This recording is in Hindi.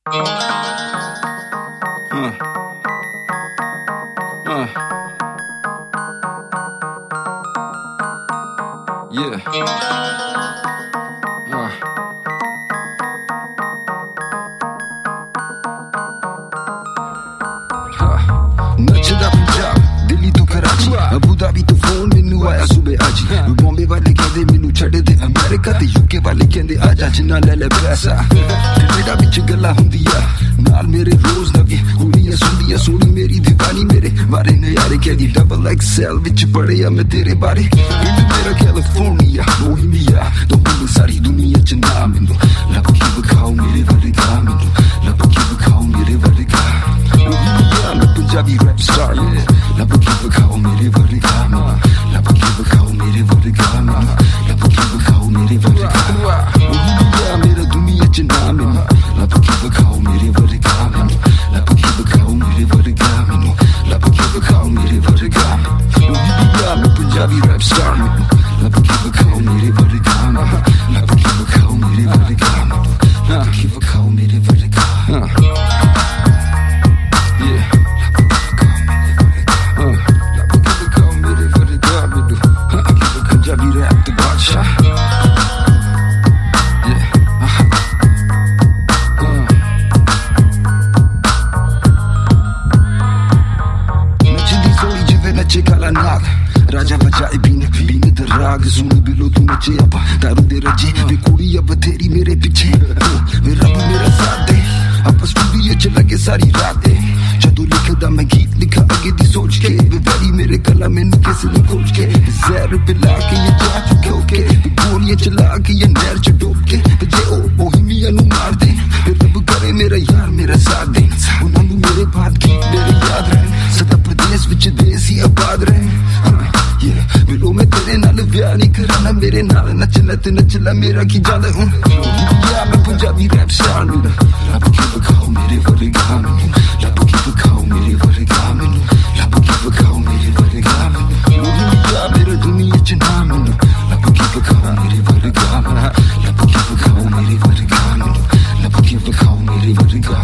नचदा पंजाब दिल्ली तो कराची अबू धाबी तो फोन मैनू आया सुबह आज बॉम्बे वाले कहंदे मैनू छड्ड दे अमेरिका ते यूके वाले कहंदे आजा जिन्ना ले ले पैसा मेरा बिच गल्ला हुंदियां नाल मेरे रोज नवी कुड़ियां सुंदियां सोनी मेरी दीवानी मेरे बारे नयारे कहदी डबल एक्सएल विच पढ़िया मैं तेरे बारे पिंड मेरा कैलिफोर्निया बोहेमिया तो हुण सारी दुनिया च नाम मैनू लब के विखाओ मेरे वर्गा मैनू लब के विखाओ मेरे वर्गा बोहेमिया मैं पंजाबी रैप स्टार लब के विखाओ मेरे वर्गा लब के विखाओ मेरे वर्गा लब के विखाओ मेरे वर्गा बोहेमिया मेरा दुनिया च नाम मैनू लब के विखाओ मेरे वर्गा लब के विखाओ मेरे वर्गा मैनू लब के विखाओ मेरे वर्गा बोहेमिया मैं पंजाबी रैप स्टार लब के विखाओ मेरे वर्गा लब के विखाओ मेरे वर्गा लब के विखाओ मेरे वर्गा पंजाबी रैप दा बादशाह नचदी सोई जिवें नचे काला नाग राजा बजाए बीन बीन दा राग सुन बिलो तू नचे अपा दारू दे रजे वे कुड़ी अब तेरी मेरे पीछे वे रब मेरा साथ दे आप स्टूडियो च लगे सारी रात दे जदों लिखदा मैं गीत लिखा अगे दी सोच के बेवरी मेरे कला मैनू किसे ने खोज के जहर पिला के ये जा चुके होके गोलियां चला के ये नहर च डूब के जे ओ बोहेमिया नू मार दे रब करे मेरा यार मेरा साथ दे उन्हां नू मेरे बाद गीत मेरे याद रहे सदा प्रदेश विच देसी आबाद रहे बिलो मैं तेरे नाल ब्याह नहीं कराना मेरे नाल नचना ते नचला मेरा की जादा हूं या मैं पंजाबी रैप स्टार लब के विखाओ मेरे वर्गा मैनू लब के विखाओ मेरे वर्गा मैनू लब के विखाओ मेरे वर्गा मैनू बोहेमिया मेरा दुनिया च नाम मैनू लब के विखाओ मेरे वर्गा लब के विखाओ मेरे वर्गा मैनू लब के विखाओ मेरे वर्गा